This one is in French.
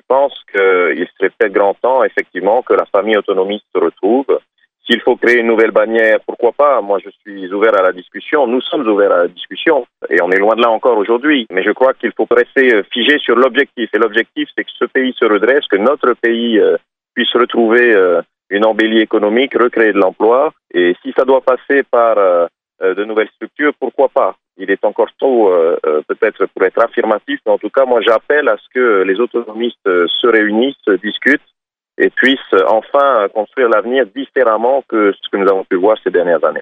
pense qu'il serait peut-être grand temps, effectivement, que la famille autonomiste se retrouve. S'il faut créer une nouvelle bannière, pourquoi pas? Moi, je suis ouvert à la discussion. Nous sommes ouverts à la discussion. Et on est loin de là encore aujourd'hui. Mais je crois qu'il faut rester figé sur l'objectif. Et l'objectif, c'est que ce pays se redresse, que notre pays puisse retrouver une embellie économique, recréer de l'emploi. Et si ça doit passer par de nouvelles structures, pourquoi pas? Il est encore tôt peut-être pour être affirmatif, mais en tout cas, moi, j'appelle à ce que les autonomistes se réunissent, discutent et puissent enfin construire l'avenir différemment que ce que nous avons pu voir ces dernières années.